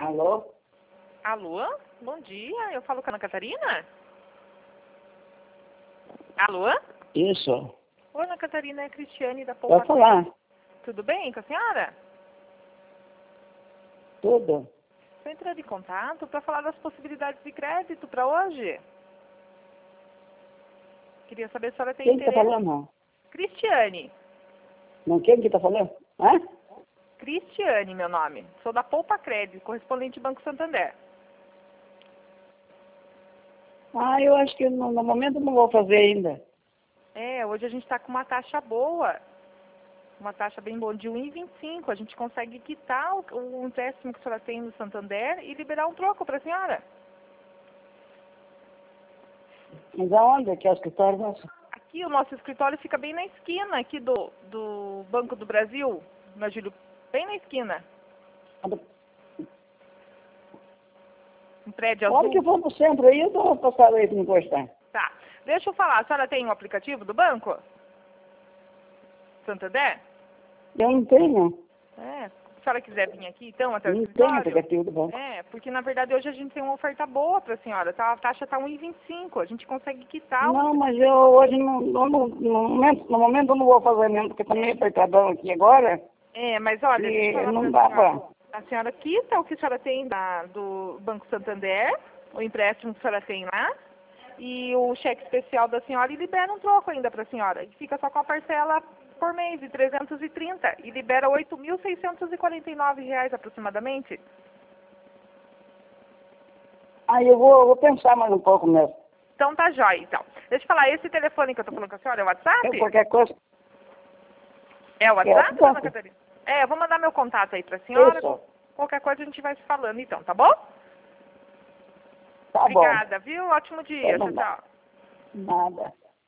Alô? Alô? Bom dia, eu falo com a Ana Catarina? Alô? Isso. Oi, Ana Catarina, é a Cristiane da Pode Poupa. falar. Tudo bem com a senhora? Tudo. Estou entrando em contato para falar das possibilidades de crédito para hoje. Queria saber se a senhora tem Quem que tá interesse. falando? Cristiane. Não, quem que tá falando? Hã? Cristiane, meu nome. Sou da Poupa Crédito, correspondente Banco Santander. Ah, eu acho que no momento não vou fazer ainda. É, hoje a gente está com uma taxa boa. Uma taxa bem boa, de 1,25. A gente consegue quitar o empréstimo que a senhora tem no Santander e liberar um troco para a senhora. Mas aonde que é o escritório nosso? Aqui o nosso escritório fica bem na esquina aqui do Banco do Brasil, na Júlio, bem na esquina. Um prédio A hora azul. que eu for pro centro aí, eu dou uma passada aí pra me encostar. Tá. Deixa eu falar, a senhora tem um aplicativo do banco? Santander? Eu não tenho. É. Se a senhora quiser vir aqui, então, até o Não tenho escritório. aplicativo do banco. É, porque na verdade hoje a gente tem uma oferta boa para a senhora. Tá? A taxa está 1,25. A gente consegue quitar Não, mas eu hoje no momento eu não vou fazer mesmo, porque também apertadão aqui agora. É, mas olha, deixa eu E falar não pra dá senhora. pra... A senhora quita o que a senhora tem do Banco Santander, o empréstimo que a senhora tem lá, e o cheque especial da senhora e libera um troco ainda para a senhora. E fica só com a parcela por mês de 330 e libera R$ 8.649 aproximadamente. Aí eu vou pensar mais um pouco mesmo. Então tá jóia, então. Deixa eu falar, esse telefone que eu tô falando com a senhora é o WhatsApp? Eu, qualquer coisa... É o WhatsApp, É, dona Catarina? É, eu vou mandar meu contato aí pra senhora. Isso. Qualquer coisa a gente vai se falando então, tá bom? Tá bom. Obrigada, viu? Ótimo dia. Então Tchau, não dá. tchau. Nada.